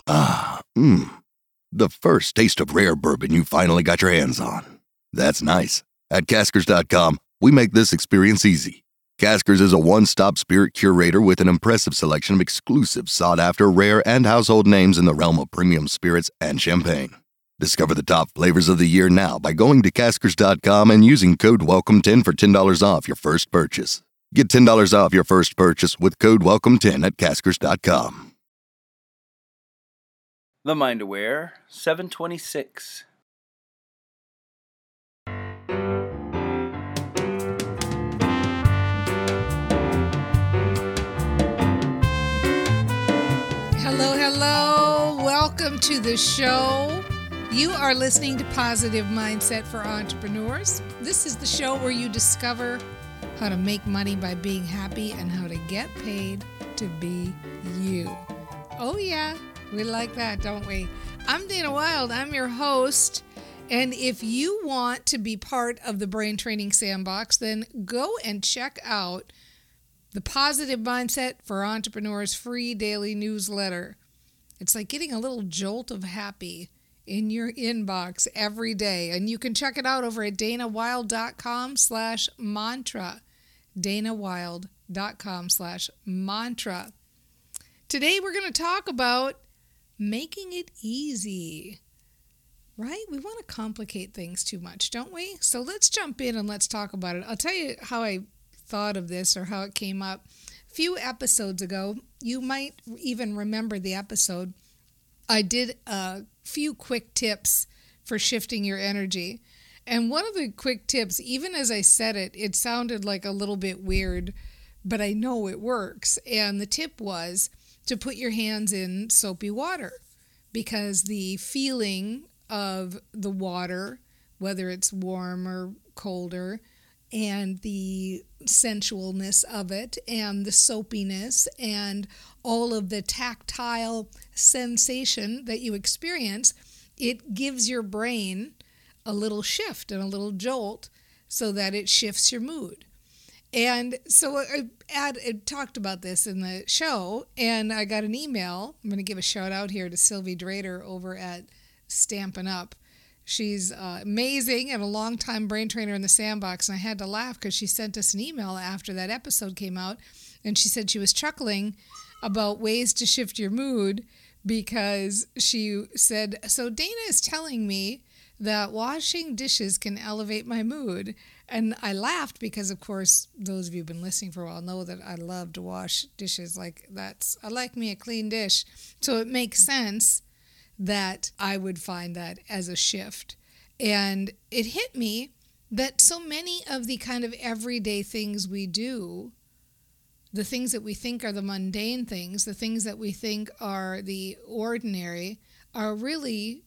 The first taste of rare bourbon you finally got your hands on. That's nice. At Caskers.com, we make this experience easy. Caskers is a one-stop spirit curator with an impressive selection of exclusive, sought-after, rare, and household names in the realm of premium spirits and champagne. Discover the top flavors of the year now by going to Caskers.com and using code WELCOME10 for $10 off your first purchase. Get $10 off your first purchase with code WELCOME10 at Caskers.com. The Mind Aware 726. Hello. Welcome to the show. You are listening to Positive Mindset for Entrepreneurs. This is the show where you discover how to make money by being happy and how to get paid to be you. Oh yeah, we like that, don't we? I'm Dana Wilde. I'm your host. And if you want to be part of the Brain Training Sandbox, then go and check out the Positive Mindset for Entrepreneurs free daily newsletter. It's like getting a little jolt of happy in your inbox every day. And you can check it out over at danawilde.com/mantra. danawilde.com/mantra. Today we're going to talk about making it easy, right? We want to complicate things too much, don't we? So let's jump in and let's talk about it. I'll tell you how I thought of this or how it came up. A few episodes ago, you might even remember the episode, I did a few quick tips for shifting your energy. And one of the quick tips, even as I said it, it sounded like a little bit weird, but I know it works. And the tip was to put your hands in soapy water, because the feeling of the water, whether it's warm or colder, and the sensualness of it and the soapiness and all of the tactile sensation that you experience, it gives your brain a little shift and a little jolt so that it shifts your mood. And so I talked about this in the show, and I got an email. I'm going to give a shout out here to Sylvie Drader over at Stampin' Up. She's amazing and a longtime brain trainer in the Sandbox, and I had to laugh because she sent us an email after that episode came out, and she said she was chuckling about ways to shift your mood because she said, so Dana is telling me that washing dishes can elevate my mood. And I laughed because, of course, those of you who've been listening for a while know that I love to wash dishes. I like me a clean dish. So it makes sense that I would find that as a shift. And it hit me that so many of the kind of everyday things we do, the things that we think are the mundane things, the things that we think are the ordinary, are really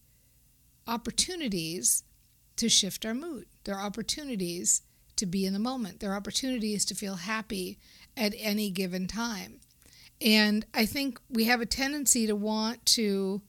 opportunities to shift our mood. They're opportunities to be in the moment. They're opportunities to feel happy at any given time. And I think we have a tendency to want to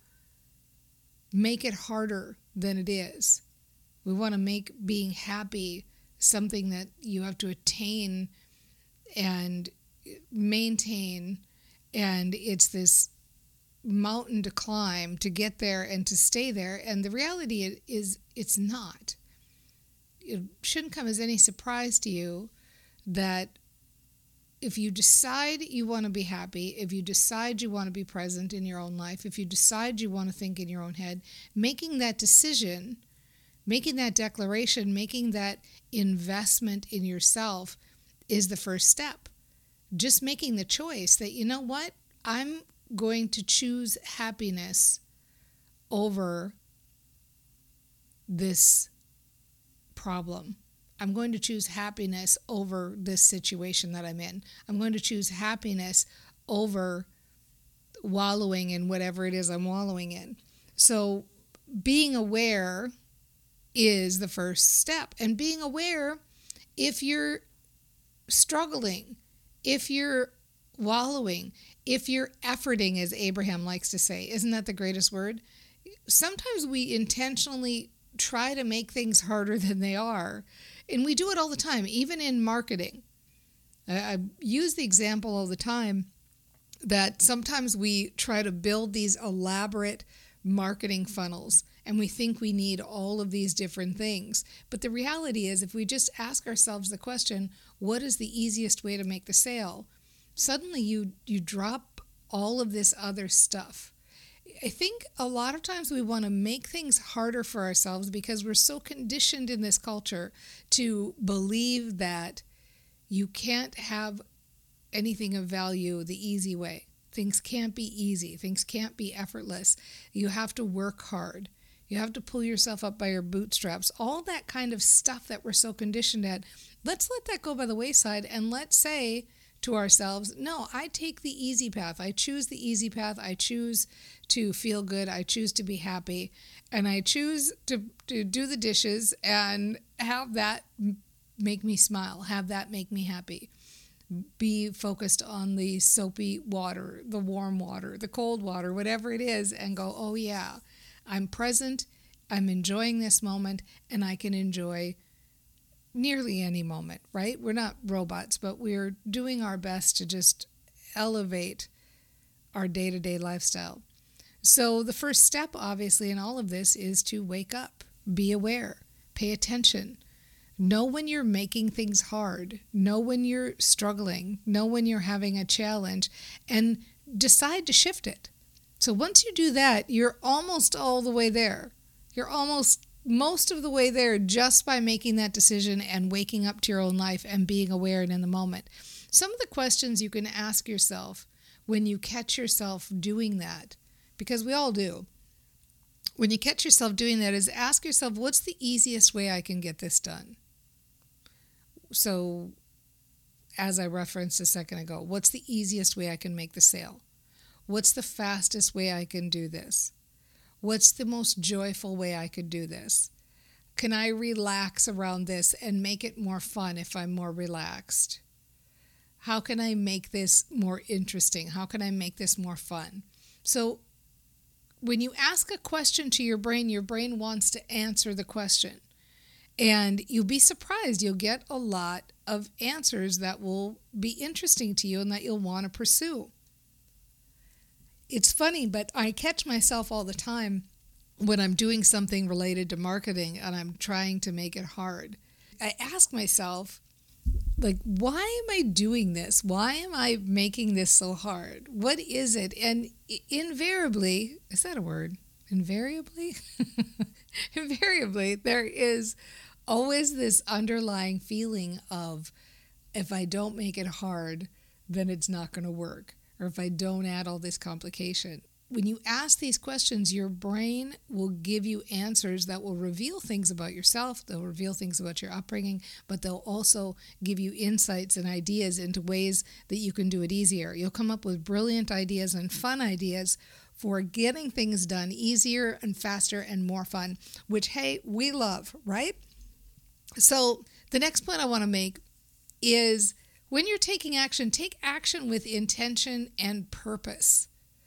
make it harder than it is. We want to make being happy something that you have to attain and maintain, and it's this mountain to climb to get there and to stay there. And the reality is it's not. It shouldn't come as any surprise to you that if you decide you want to be happy, if you decide you want to be present in your own life, if you decide you want to think in your own head, making that decision, making that declaration, making that investment in yourself is the first step. Just making the choice that, you know what, I'm going to choose happiness over this problem. I'm going to choose happiness over this situation that I'm in. I'm going to choose happiness over wallowing in whatever it is I'm wallowing in. So being aware is the first step. And being aware, if you're struggling, if you're wallowing, if you're efforting, as Abraham likes to say, isn't that the greatest word? Sometimes we intentionally try to make things harder than they are. And we do it all the time, even in marketing. I use the example all the time that sometimes we try to build these elaborate marketing funnels and we think we need all of these different things. But the reality is, if we just ask ourselves the question, what is the easiest way to make the sale? Suddenly you drop all of this other stuff. I think a lot of times we want to make things harder for ourselves because we're so conditioned in this culture to believe that you can't have anything of value the easy way. Things can't be easy. Things can't be effortless. You have to work hard. You have to pull yourself up by your bootstraps. All that kind of stuff that we're so conditioned at. Let's let that go by the wayside and let's say to ourselves, no, I take the easy path. I choose the easy path. I choose to feel good. I choose to be happy. And I choose to do the dishes and have that make me smile. Have that make me happy. Be focused on the soapy water, the warm water, the cold water, whatever it is, and go, oh yeah, I'm present, I'm enjoying this moment, and I can enjoy nearly any moment, right? We're not robots, but we're doing our best to just elevate our day-to-day lifestyle. So the first step, obviously, in all of this is to wake up, be aware, pay attention. Know when you're making things hard. Know when you're struggling. Know when you're having a challenge and decide to shift it. So once you do that, you're almost all the way there. You're almost most of the way there just by making that decision and waking up to your own life and being aware and in the moment. Some of the questions you can ask yourself when you catch yourself doing that, because we all do. When you catch yourself doing that, is ask yourself, what's the easiest way I can get this done? So, as I referenced a second ago, what's the easiest way I can make the sale? What's the fastest way I can do this? What's the most joyful way I could do this? Can I relax around this and make it more fun if I'm more relaxed? How can I make this more interesting? How can I make this more fun? So, when you ask a question to your brain wants to answer the question. And you'll be surprised. You'll get a lot of answers that will be interesting to you and that you'll want to pursue. It's funny, but I catch myself all the time when I'm doing something related to marketing and I'm trying to make it hard. I ask myself, like, why am I doing this? Why am I making this so hard? What is it? And invariably, is that a word? Invariably? Invariably, there is always this underlying feeling of, if I don't make it hard, then it's not going to work. Or if I don't add all this complication. When you ask these questions, your brain will give you answers that will reveal things about yourself. They'll reveal things about your upbringing, but they'll also give you insights and ideas into ways that you can do it easier. You'll come up with brilliant ideas and fun ideas for getting things done easier and faster and more fun, which, hey, we love, right? So the next point I want to make is, when you're taking action, take action with intention and purpose.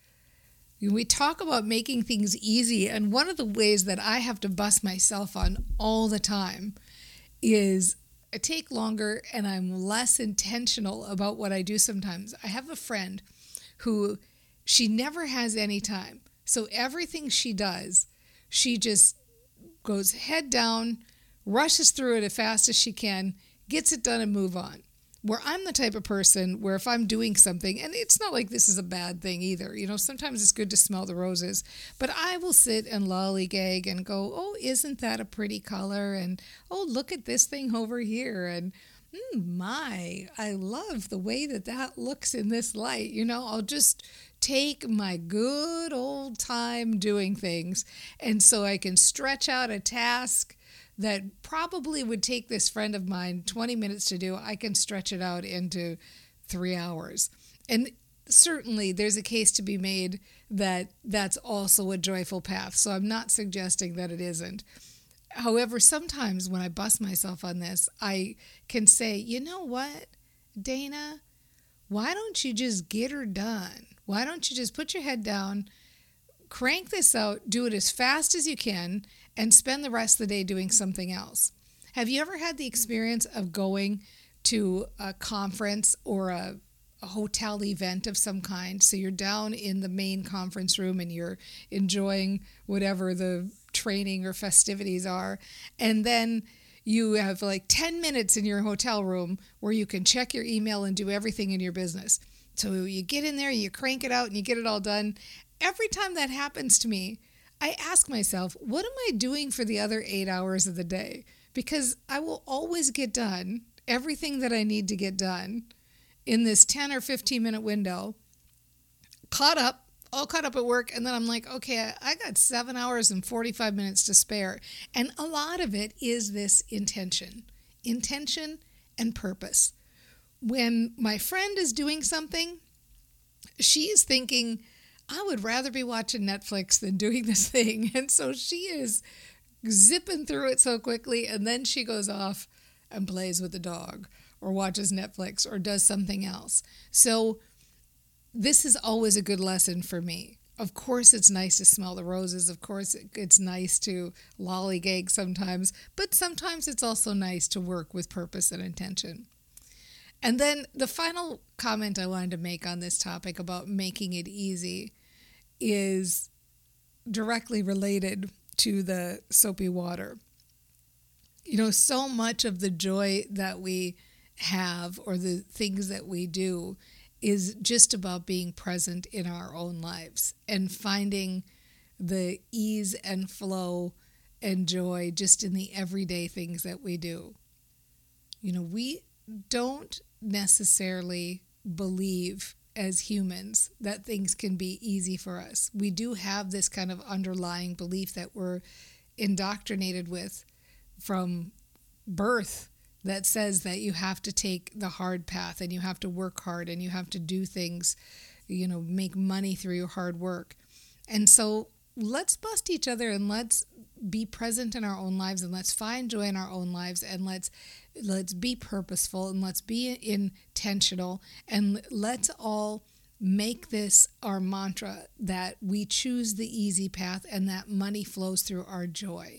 We talk about making things easy, and one of the ways that I have to bust myself on all the time is I take longer and I'm less intentional about what I do sometimes. I have a friend who, she never has any time. So everything she does, she just goes head down, rushes through it as fast as she can, gets it done and move on. Where I'm the type of person where if I'm doing something, and it's not like this is a bad thing either, you know, sometimes it's good to smell the roses, but I will sit and lollygag and go, oh, isn't that a pretty color? And, oh, look at this thing over here. And, I love the way that looks in this light. You know, I'll just take my good old time doing things. And so I can stretch out a task that probably would take this friend of mine 20 minutes to do. I can stretch it out into 3 hours. And certainly there's a case to be made that that's also a joyful path. So I'm not suggesting that it isn't. However, sometimes when I bust myself on this, I can say, you know what, Dana, why don't you just get her done? Why don't you just put your head down, crank this out, do it as fast as you can, and spend the rest of the day doing something else? Have you ever had the experience of going to a conference or a hotel event of some kind. So you're down in the main conference room and you're enjoying whatever the training or festivities are. And then you have like 10 minutes in your hotel room where you can check your email and do everything in your business. So you get in there, you crank it out, and you get it all done. Every time that happens to me, I ask myself, what am I doing for the other 8 hours of the day? Because I will always get done everything that I need to get done in this 10 or 15 minute window, all caught up at work. And then I'm like, okay, I got 7 hours and 45 minutes to spare. And a lot of it is this intention and purpose. When my friend is doing something, she is thinking, I would rather be watching Netflix than doing this thing. And so she is zipping through it so quickly. And then she goes off and plays with the dog or watches Netflix or does something else. So this is always a good lesson for me. Of course, it's nice to smell the roses. Of course, it's nice to lollygag sometimes, but sometimes it's also nice to work with purpose and intention. And then the final comment I wanted to make on this topic about making it easy is directly related to the soapy water. You know, so much of the joy that we have or the things that we do is just about being present in our own lives and finding the ease and flow and joy just in the everyday things that we do. You know, we don't necessarily believe as humans that things can be easy for us. We do have this kind of underlying belief that we're indoctrinated with from birth that says that you have to take the hard path and you have to work hard and you have to do things, you know, make money through your hard work. And so let's bust each other and let's be present in our own lives and let's find joy in our own lives and let's be purposeful and let's be intentional and let's all make this our mantra that we choose the easy path and that money flows through our joy.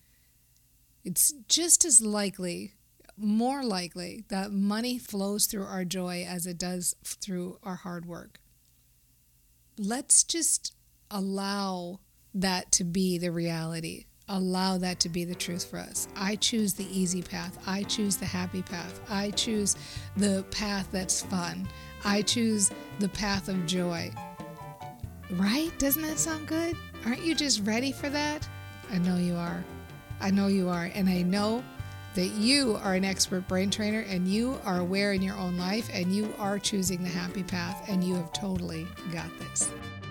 It's just as likely, more likely, that money flows through our joy as it does through our hard work. Let's just allow that to be the reality. Allow that to be the truth for us. I choose the easy path. I choose the happy path. I choose the path that's fun. I choose the path of joy. Right? Doesn't that sound good? Aren't you just ready for that? I know you are. I know you are. And I know that you are an expert brain trainer and you are aware in your own life and you are choosing the happy path and you have totally got this.